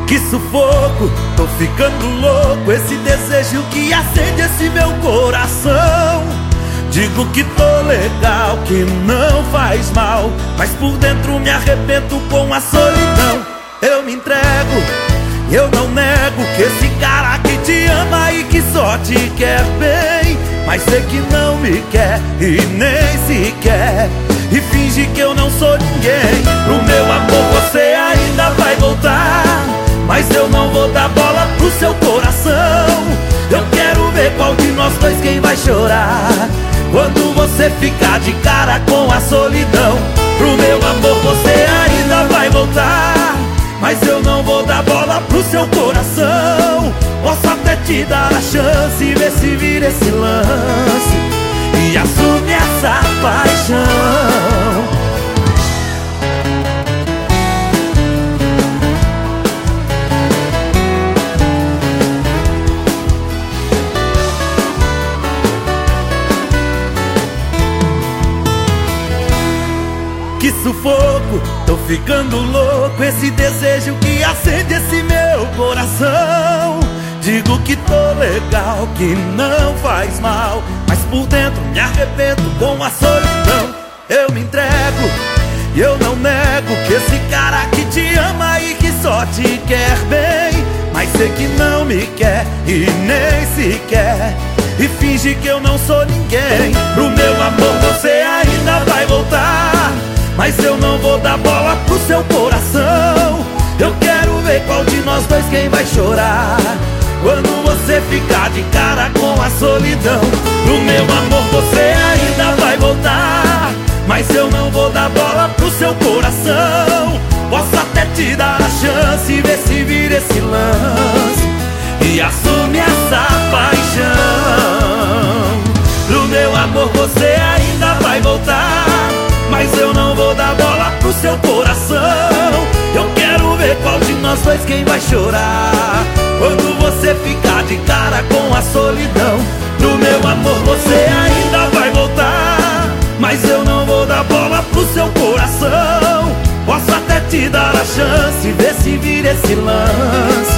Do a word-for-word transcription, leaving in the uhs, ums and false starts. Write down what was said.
Que sufoco, tô ficando louco. Esse desejo que acende esse meu coração. Digo que tô legal, que não faz mal, mas por dentro me arrebento com a solidão. Eu me entrego, eu não nego que esse cara que te ama e que só te quer bem, mas sei que não me quer e nem se quer, e finge que eu não sou ninguém. Pro meu amor você ainda vai voltar, mas eu não vou dar bola pro seu coração. Eu quero ver qual de nós dois quem vai chorar quando você ficar de cara com a solidão. Pro meu amor você ainda vai voltar, mas eu não vou dar bola pro seu coração. Posso até te dar a chance, ver se vira esse lance e assume essa paixão. Que sufoco, tô ficando louco. Esse desejo que acende esse meu coração. Digo que tô legal, que não faz mal, mas por dentro me arrebento com a solidão. Eu me entrego, eu não nego que esse cara que te ama e que só te quer bem, mas sei que não me quer e nem se quer, e finge que eu não sou ninguém. Pro meu amor você ainda vai voltar, mas eu não vou dar bola pro seu coração. Eu quero ver qual de nós dois quem vai chorar quando você ficar de cara com a solidão. Pro meu amor você ainda vai voltar, mas eu não vou dar bola pro seu coração. Posso até te dar a chance, ver se vira esse lance e assume essa paixão. Pro meu amor você ainda vai voltar, mas eu não vou dar bola pro seu coração. Eu quero ver qual de nós dois quem vai chorar quando você ficar de cara com a solidão. Pro meu amor você ainda vai voltar, mas eu não vou dar bola pro seu coração. Posso até te dar a chance, ver se vira esse lance